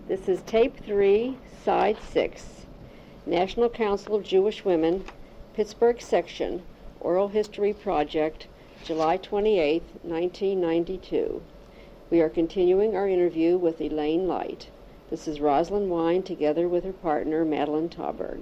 This is tape 3, side 6. National Council of Jewish Women, Pittsburgh Section, Oral History Project, July 28, 1992. We are continuing our interview with Elaine Light. This is Rosalind Wine together with her partner, Madeline Tauberg.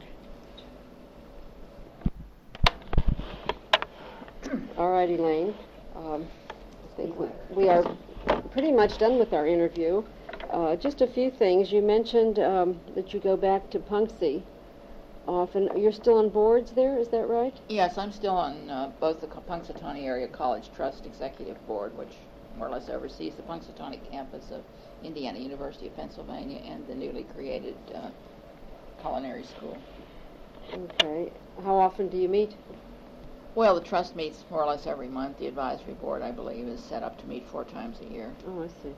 All right, Elaine. I think we are pretty much done with our interview. Just a few things. You mentioned that you go back to Punxsutawney often. You're still on boards there, is that right? Yes, I'm still on both the Punxsutawney Area College Trust Executive Board, which more or less oversees the Punxsutawney campus of Indiana University of Pennsylvania and the newly created culinary school. Okay. How often do you meet? Well, the trust meets more or less every month. The advisory board, I believe, is set up to meet 4 times a year. Oh, I see.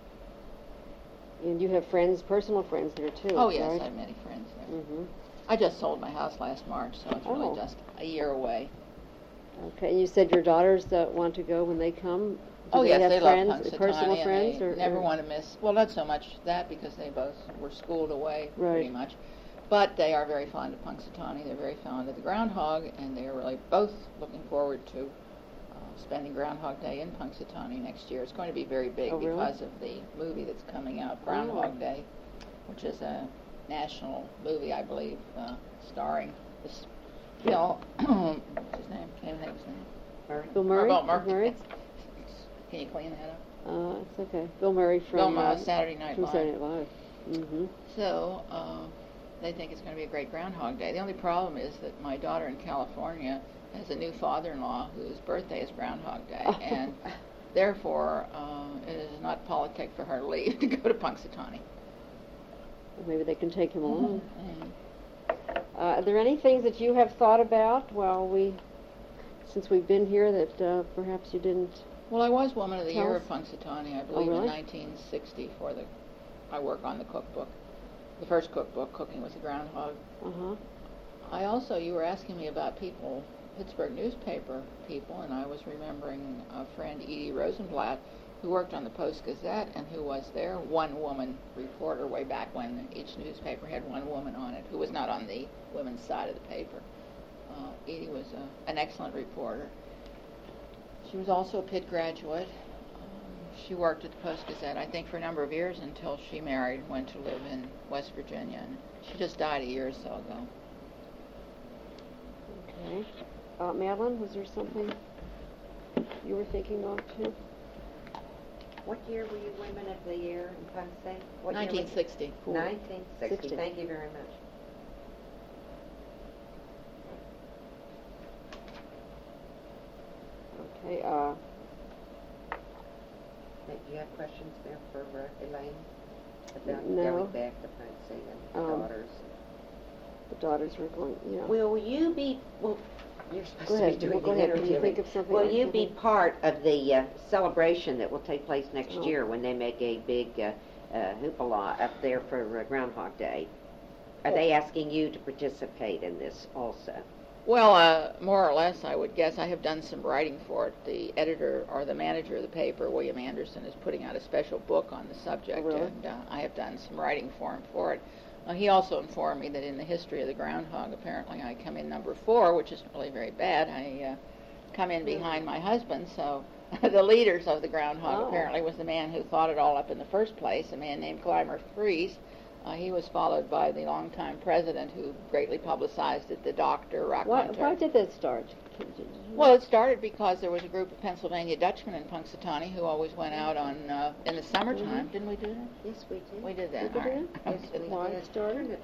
And you have friends, personal friends there, too, Oh, yes, right? I have many friends there. Mm-hmm. I just sold my house last March, so it's really just a year away. Okay, and you said your daughters want to go when they come? Oh, yes, have they friends, love Punxsutawney, personal and friends, they never want to miss, well, not so much that, because they both were schooled away pretty much. But they are very fond of Punxsutawney. They're very fond of the groundhog, and they are really both looking forward to spending Groundhog Day in Punxsutawney next year. It's going to be very big because of the movie that's coming out, Groundhog Day, which is a national movie, I believe, starring this Bill, what's his name? Can't think of his name. Bill Murray? Murray. Can you clean that up? It's okay. Bill Murray from Saturday Night Live. Saturday Night Live. Mm-hmm. So they think it's going to be a great Groundhog Day. The only problem is that my daughter in California has a new father-in-law whose birthday is Groundhog Day, and therefore it is not politic for her to leave to go to Punxsutawney. Maybe they can take him along. Mm-hmm. Are there any things that you have thought about since we've been here that perhaps you didn't? Well, I was Woman of the Year of Punxsutawney, I believe, really? in 1960 I work on the cookbook. The first cookbook, Cooking with the Groundhog. Uh-huh. I also, you were asking me about people, Pittsburgh newspaper people, and I was remembering a friend, Edie Rosenblatt, who worked on the Post-Gazette and who was their one-woman reporter way back when each newspaper had one woman on it, who was not on the women's side of the paper. Edie was an excellent reporter. She was also a Pitt graduate. She worked at the Post-Gazette, I think, for a number of years until she married and went to live in West Virginia. And she just died a year or so ago. Okay. Madeline, was there something you were thinking of, too? What year were you Women of the Year in Punxsutawney? 1960. 1960. Thank you very much. Okay. Do you have questions there for Elaine? About No. going back to Punxsutawney and the daughters? The daughters were going, yeah. Will you be... Well, you're supposed Go to ahead. be doing Go an ahead. interview. Can you think of something? Will you be part of the celebration that will take place next Oh. year when they make a big hoopla up there for Groundhog Day? Are they asking you to participate in this also? Well, more or less, I would guess. I have done some writing for it. The editor or the manager of the paper, William Anderson, is putting out a special book on the subject, really? and I have done some writing for him for it. He also informed me that in the history of the groundhog, apparently I come in number 4, which isn't really very bad. I come in behind my husband, so the leaders of the groundhog apparently was the man who thought it all up in the first place, a man named Clymer Fries. He was followed by the longtime president who greatly publicized it, the Dr. Rockhunter. Why did that start? Well, it started because there was a group of Pennsylvania Dutchmen in Punxsutawney who always went out on in the summertime. Mm-hmm. Didn't we do that? Yes, we did. We did that. Did you all right. do Yes, we Why did. it started?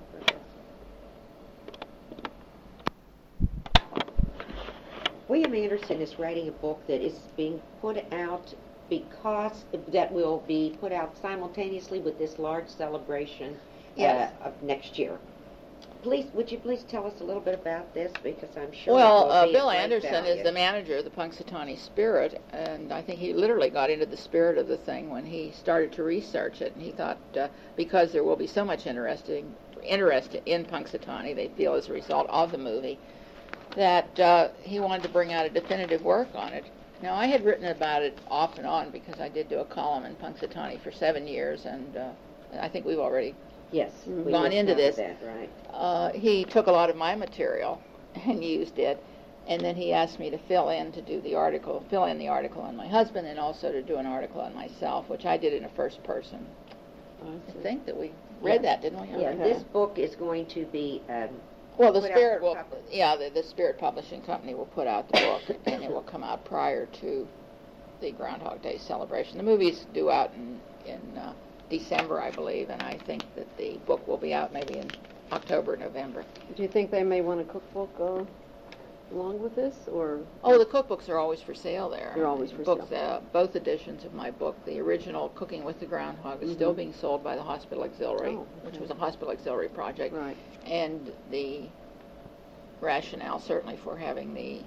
William Anderson is writing a book that is being put out that will be put out simultaneously with this large celebration of next year. Would you please tell us a little bit about this, because I'm sure. Well, Bill Anderson is the manager of the Punxsutawney Spirit, and I think he literally got into the spirit of the thing when he started to research it. And he thought, because there will be so much interest in Punxsutawney, they feel as a result of the movie, that he wanted to bring out a definitive work on it. Now, I had written about it off and on because I did do a column in Punxsutawney for 7 years, and I think we've already Yes, we gone will into cover this. that, right. He took a lot of my material and used it, and then he asked me to fill in the article on my husband, and also to do an article on myself, which I did in a first person. I think that we read that, didn't we? Yeah, Okay. this book is going to be Well, the put out Spirit for will, public. the Spirit Publishing Company will put out the book, and it will come out prior to the Groundhog Day celebration. The movie's due out in December, I believe, and I think that the book will be out maybe in October, November. Do you think they may want a cookbook along with this, or? Oh, the cookbooks are always for sale there. They're always for Books, sale. both editions of my book. The original, Cooking with the Groundhog, is still being sold by the Hospital Auxiliary, Oh, which okay. was a Hospital Auxiliary project. Right. And the rationale, certainly, for having the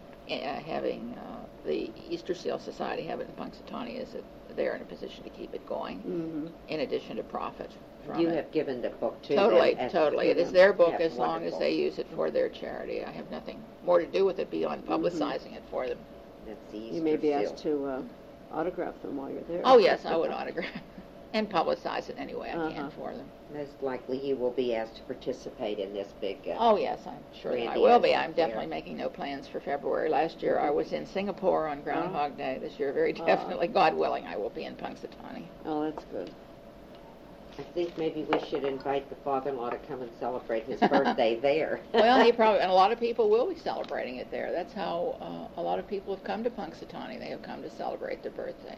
Easter Seal Society have it in Punxsutawney is that they're in a position to keep it going, Mm-hmm. in addition to profit from You it. have given the book to Totally, them. totally. It is their book Yeah, as long as wonderful. they use it for their charity. I have nothing more to do with it beyond publicizing it for them. That's the Easter You may be seal. asked to autograph them while you're there. Oh, yes, I would autograph and publicize it any way I can Uh-huh. for them. Most likely you will be asked to participate in this big... Oh, yes, I'm sure that I Randy will be. is I'm there. definitely making no plans for February. Last year I was in Singapore on Groundhog Day. This year, very definitely, God willing, I will be in Punxsutawney. Oh, that's good. I think maybe we should invite the father-in-law to come and celebrate his birthday there. Well, he probably, and a lot of people will be celebrating it there. That's how a lot of people have come to Punxsutawney. They have come to celebrate their birthday.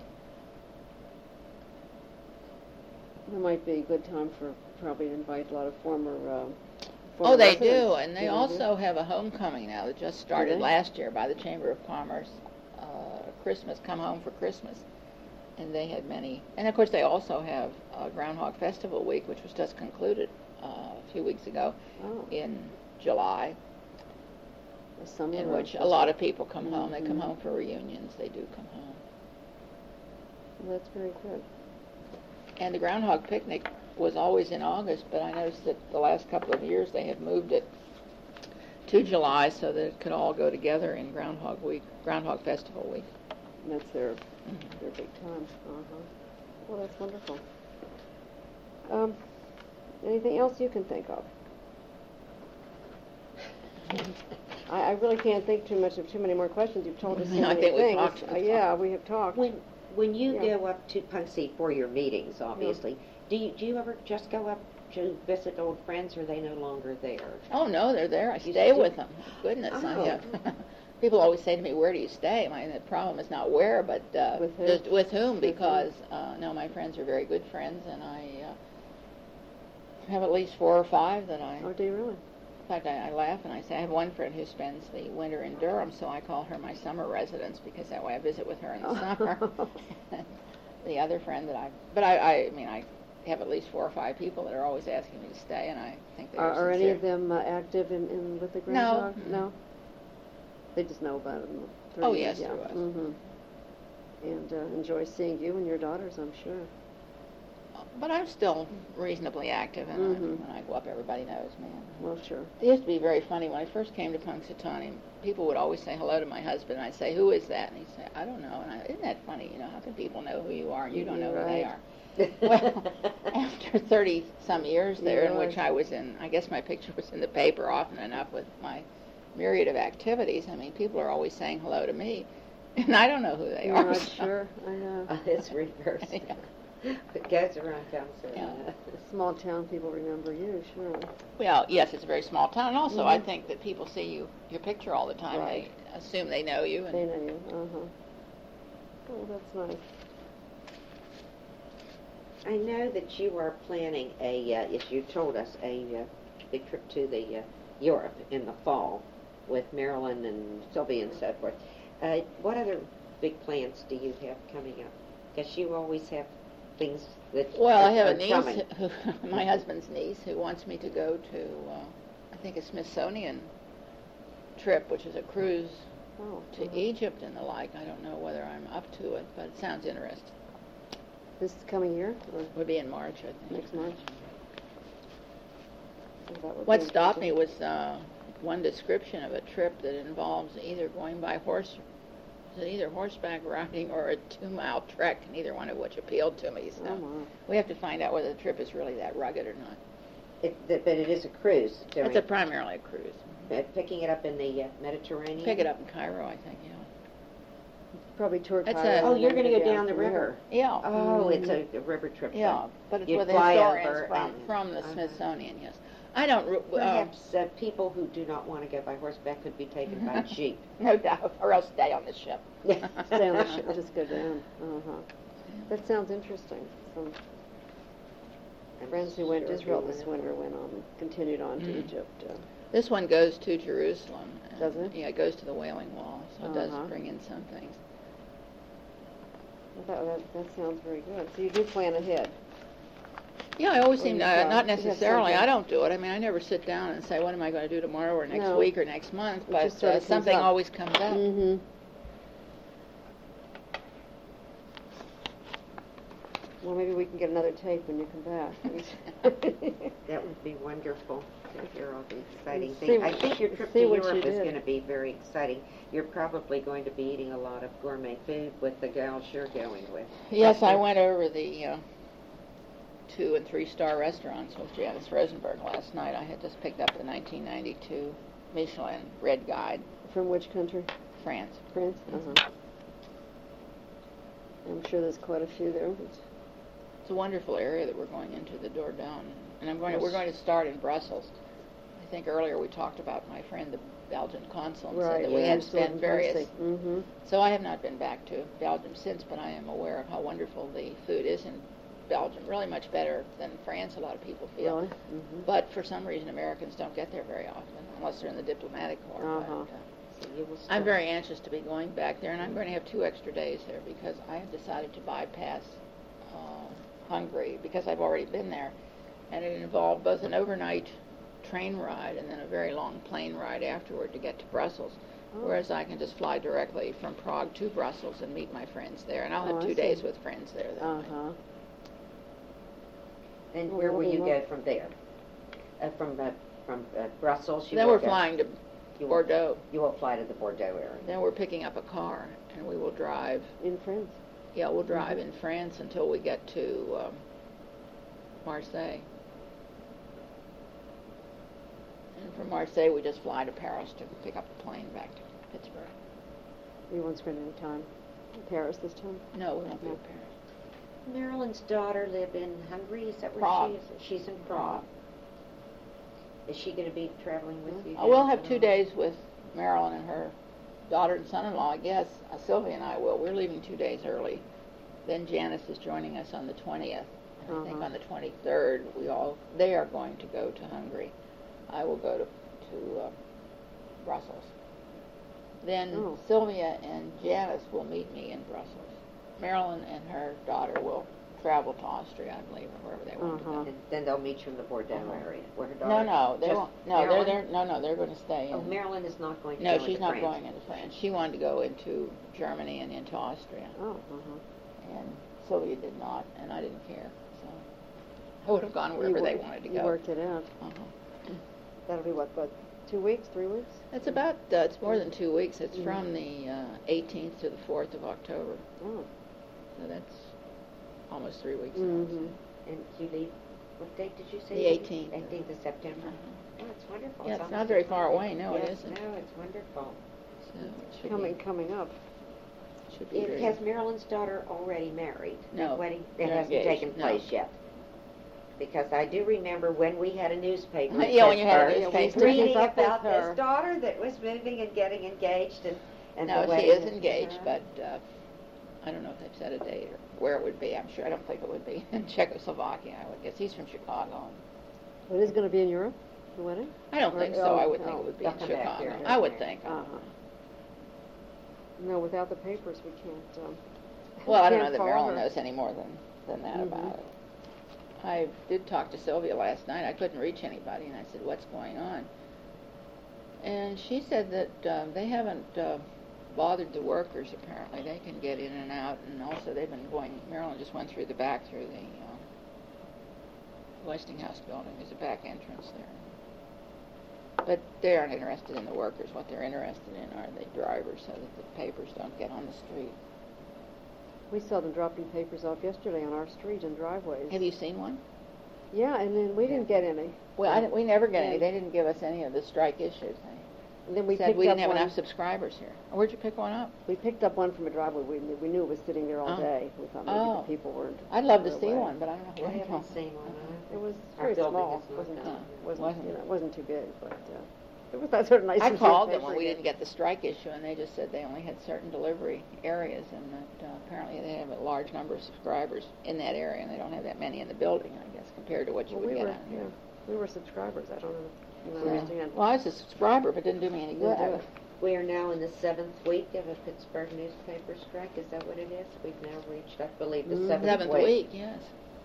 It might be a good time for probably to invite a lot of former Oh, they residents. do, and they Yeah, also have a homecoming now that just started they? last year by the Chamber of Commerce. Christmas, come home for Christmas, and they had many. And of course, they also have Groundhog Festival Week, which was just concluded a few weeks ago Oh, in July, the summer. in which a lot of people come home. They come Mhm. home for reunions. They do come home. Well, that's very good. And the Groundhog Picnic was always in August, but I noticed that the last couple of years they have moved it to July so that it could all go together in Groundhog Week, Groundhog Festival Week. And that's their big time. Well, that's wonderful. Anything else you can think of? I really can't think too many more questions. You've told us so I many think we've things. talked. Yeah, we have talked. When you Yeah. go up to Punxsutawney for your meetings, obviously, do you ever just go up to visit old friends, or are they no longer there? Oh no, they're there. I You stay still- with them. Goodness, I Oh. have. People always say to me, "Where do you stay?" The problem is not where, but With who? just with whom. With Because no, my friends are very good friends, and I have at least 4 or 5 that I. Oh, do you really? In fact, I laugh and I say I have one friend who spends the winter in Durham, so I call her my summer residence because that way I visit with her in the summer. The other friend that I mean, I have at least 4 or 5 people that are always asking me to stay, and I think they're Are any sincere. of them active in with the No. Groundhog? No. They just know about it. Oh, yes, yeah. through us. Mm-hmm. And enjoy seeing you and your daughters, I'm sure. But I'm still reasonably active, and Mhm. when I go up, everybody knows me. Well, sure. It used to be very funny. When I first came to Punxsutawney, people would always say hello to my husband, and I'd say, "Who is that?" And he'd say, "I don't know." And isn't that funny? You know, how can people know who you are and you don't know who they Right. are? Well, after 30-some years there, in Right. which I was in, I guess my picture was in the paper often enough with my myriad of activities, I mean, people are always saying hello to me, and I don't know who they You're are. not so- sure. I know. It's reversed. Yeah. It goes around, comes around. Yeah. Small town people remember you, sure. Well, yes, it's a very small town, and also I Mhm. think that people see your picture all the time. Right. They assume they know you. And They know you. Oh, that's nice. I know that you are planning as you told us, a big trip to the Europe in the fall with Marilyn and Sylvia and so forth. What other big plans do you have coming up? Because you always have things that Well, are, I have are a niece, coming. my husband's niece, who wants me to go to, I think, a Smithsonian trip, which is a cruise Oh, to uh-huh. Egypt and the like. I don't know whether I'm up to it, but it sounds interesting. This coming year or It would be in March, I think. next March? So that would What be stopped me interesting. was one description of a trip that involves either going by horse said either horseback riding or a 2-mile trek, neither one of which appealed to me. So Oh, my. we have to find out whether the trip is really that rugged or not. But it is a cruise. It's primarily a cruise. Picking it up in the Mediterranean. Pick it up in Cairo, I think. Yeah. Probably tour It's Cairo a- Oh, and you're then going to go go down the river. Yeah. Oh, it's a river trip. then. Yeah, but it's You with fly historians over from the uh-huh. Smithsonian. Yes. I don't. Perhaps people who do not want to go by horseback could be taken by jeep. No doubt, or else stay on the ship. Stay on the ship, just go down. Uh-huh. That sounds interesting. Some friends who went to Israel this winter continued on to Egypt. This one goes to Jerusalem. and- Does it? Yeah, it goes to the Wailing Wall, so it does Uh-huh. bring in some things. That sounds very good. So you do plan ahead. Yeah, I always Or seem you to, try. not You have necessarily, something. I don't do it. I mean, I never sit down and say, what am I going to do tomorrow or next No. week or next month, It but just sort of comes something up. always comes up. Mm-hmm. Well, maybe we can get another tape when you come back. That would be wonderful to hear all the exciting See things. what- I think your trip to see what you Europe is did. going to be very exciting. You're probably going to be eating a lot of gourmet food with the gals you're going with. Yes, I went over the 2- and 3-star restaurants with Janice Rosenberg last night. I had just picked up the 1992 Michelin Red Guide, From which country? France. France? Uh-huh. I'm sure there's quite a few there. It's a wonderful area that we're going into, the Dordogne, and we're Yes. going to start in Brussels. I think earlier we talked about my friend, the Belgian consul, and Right, said that we yeah, had I'm still spent in various. Brussels. Mm-hmm. So I have not been back to Belgium since, but I am aware of how wonderful the food is in Belgium. Really much better than France, a lot of people feel. Really? Mm-hmm. But for some reason, Americans don't get there very often, unless they're in the diplomatic corps. Uh-huh. So you will I'm start- very anxious to be going back there, and I'm going to have 2 extra days there because I have decided to bypass Hungary because I've already been there, and it involved both an overnight train ride and then a very long plane ride afterward to get to Brussels. Oh. Whereas I can just fly directly from Prague to Brussels and meet my friends there, and I'll Oh, have I 2 see. days with friends there. That night. Uh-huh. And Well, where will that'll you be go wonderful. from there? From Brussels? You Then will we're go- flying to you will- Bordeaux. You will fly to the Bordeaux area. Then we're picking up a car, and we will drive. In France? Yeah, we'll drive in France until we get to Marseille. And from Marseille, we just fly to Paris to pick up the plane back to Pittsburgh. You won't spend any time in Paris this time? No, we won't be No. in Paris. Marilyn's daughter live in Hungary. Is that where Prague. she is? She's in Prague. Is she going to be traveling with you? We'll guys have at 2 all? days with Marilyn and her daughter and son-in-law, I guess. Sylvia and I will. We're leaving 2 days early. Then Janice is joining us on the 20th. And I think Uh-huh. on the 23rd, they are going to go to Hungary. I will go to Brussels. Then Oh. Sylvia and Janice will meet me in Brussels. Marilyn and her daughter will travel to Austria, I believe, or wherever they want to Uh-huh. go. And then they'll meet you in the Bordeaux Uh-huh. area, where her daughter. No, they Just won't. No, Marilyn? they're going to stay. Oh, in- Marilyn is not going to No, go she's into not France. going into France. She wanted to go into Germany and into Austria, Oh, uh-huh. and Sylvia did not, and I didn't care. So I would have gone wherever they wanted to You go. worked it out. Uh-huh. That'll be what, 2 weeks, 3 weeks? It's about. It's more than 2 weeks. It's Mhm. from the 18th to the 4th of October. Oh. So that's almost 3 weeks. Mm-hmm. And you leave, what date did you say? The 18th. 18th of September. Uh-huh. Oh, it's wonderful. Yeah, it's almost not very a far holiday. away. No, it Yes, isn't. No, it's wonderful. So it should Coming up. be. Should be. very- Has Marilyn's daughter already married? No, The wedding? It they're hasn't engaged, taken no. place yet. Because I do remember when we had a newspaper in Yeah, when you had a Pittsburgh, newspaper. reading Keep up with about her. this daughter that was moving and getting engaged and No, the wedding. she is engaged, Uh-huh. but I don't know if they've set a date or where it would be. I'm sure. I don't think it would be in Czechoslovakia. I would guess he's from Chicago. It is going to be in Europe, the wedding? I don't Or- think so. I would oh, think it would be they'll in come back Chicago. here. I would think. Uh-huh. No, without the papers, we can't. Well, I don't know can't that call Marilyn her. knows any more than that Mhm. about it. I did talk to Sylvia last night. I couldn't reach anybody, and I said, "What's going on?" And she said that they haven't bothered the workers. Apparently, they can get in and out, and also they've been going. Marilyn just went through the back through the Westinghouse building. There's a back entrance there. But they aren't interested in the workers. What they're interested in are the drivers, so that the papers don't get on the street. We saw them dropping papers off yesterday on our street and driveways. Have you seen one? Yeah, and then we didn't get any. Well, we never get any. Yeah. They didn't give us any of the strike issues. And then we Said picked we up didn't have one. enough subscribers here. Where'd you pick one up? We picked up one from a driveway. We knew it was sitting there all Oh. day. We thought maybe Oh. the people weren't. I'd love to far see away. one, but I don't know I where haven't seen one. It was Our very building small. is not Wasn't done. wasn't you know, it wasn't too big, but it was that sort of nice. I to see called a them paper when we again. didn't get the strike issue, and they just said they only had certain delivery areas, and that apparently they have a large number of subscribers in that area, and they don't have that many in the building, I guess, compared to what you Well, would we get were, out here. we were subscribers. I don't Yeah. understand. Well, I was a subscriber, but it didn't do me any good. Didn't do it. We are now in the 7th week of a Pittsburgh newspaper strike. Is that what it is? We've now reached, I believe, the Mhm. 7th 7th week, yes.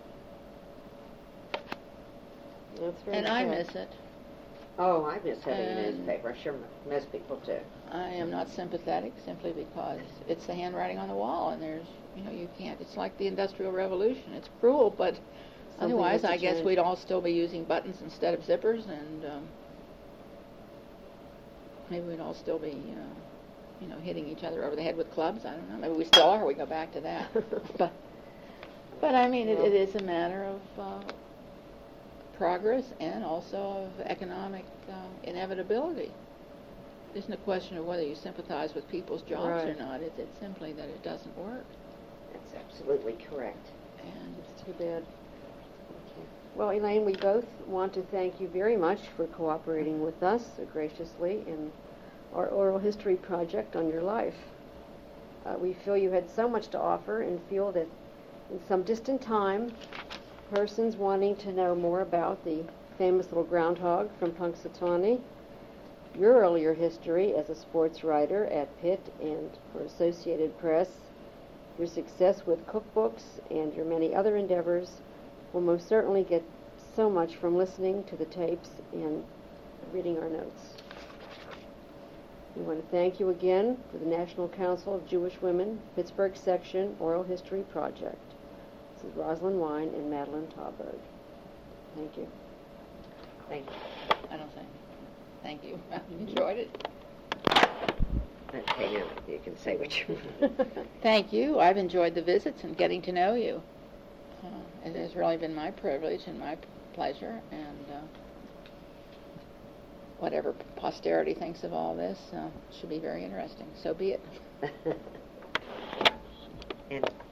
That's very And I sad. miss it. Oh, I miss having a And- newspaper. I'm sure most people do. I am not sympathetic simply because it's the handwriting on the wall, and there's, you can't. It's like the Industrial Revolution. It's cruel, but Something otherwise, has to I guess change. we'd all still be using buttons instead of zippers, and maybe we'd all still be, hitting each other over the head with clubs. I don't know. Maybe we still are. We go back to that. But I mean, it is a matter of progress and also of economic inevitability. It isn't a question of whether you sympathize with people's jobs or Right. not. It's simply that it doesn't work. That's absolutely correct. And It's too bad. Well, Elaine, we both want to thank you very much for cooperating with us so graciously in our oral history project on your life. We feel you had so much to offer and feel that in some distant time, persons wanting to know more about the famous little groundhog from Punxsutawney, your earlier history as a sports writer at Pitt and for Associated Press, your success with cookbooks, and your many other endeavors will most certainly get so much from listening to the tapes and reading our notes. We want to thank you again for the National Council of Jewish Women, Pittsburgh Section Oral History Project. This is Rosalind Wine and Madeline Tauberg. Thank you. Thank you. I don't think. Thank you. I enjoyed it. Okay, now you can say what you Thank you. I've enjoyed the visits and getting to know you. It has really been my privilege and my pleasure, and whatever posterity thinks of all this should be very interesting. So be it. And